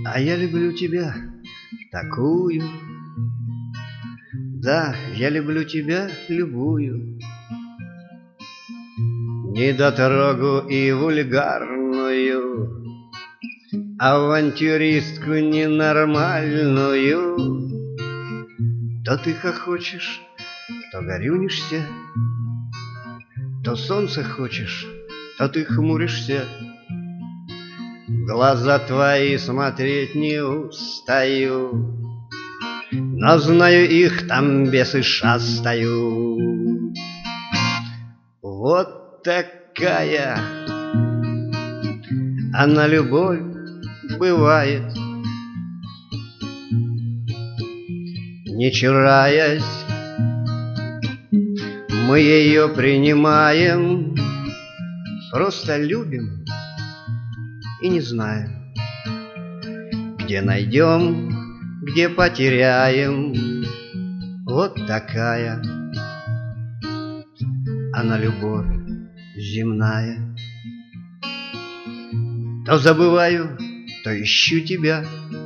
А я люблю тебя такую. Да, я люблю тебя любую, недотрогу и вульгарную, авантюристку ненормальную. То ты хохочешь, то горюнишься, то солнце хочешь, то ты хмуришься. В глаза твои смотреть не устаю, но знаю, их там бесы шастают. Вот такая она любовь бывает, не чураясь, мы ее принимаем, просто любим и не знаем, где найдем, где потеряем. Вот такая она любовь земная. То забываю, то ищу тебя,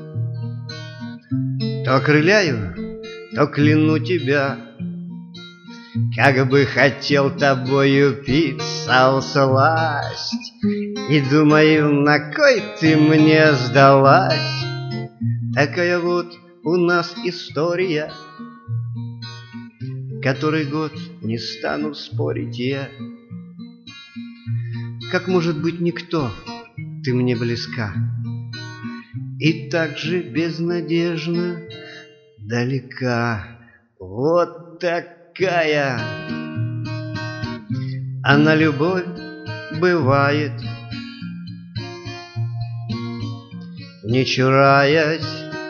то окрыляю, то кляну тебя. Как бы хотел тобою питься всласть, и думаю, на кой ты мне сдалась. Такая вот у нас история, который год не стану спорить я. Как может быть никто, ты мне близка, и так же безнадежно далека. Вот такая она любовь бывает, не чураясь,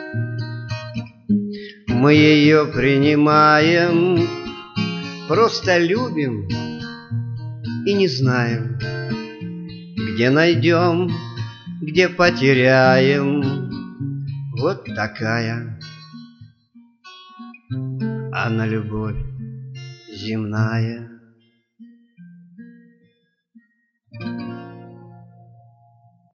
мы ее принимаем, просто любим и не знаем, где найдем, где потеряем. Вот такая она любовь земная.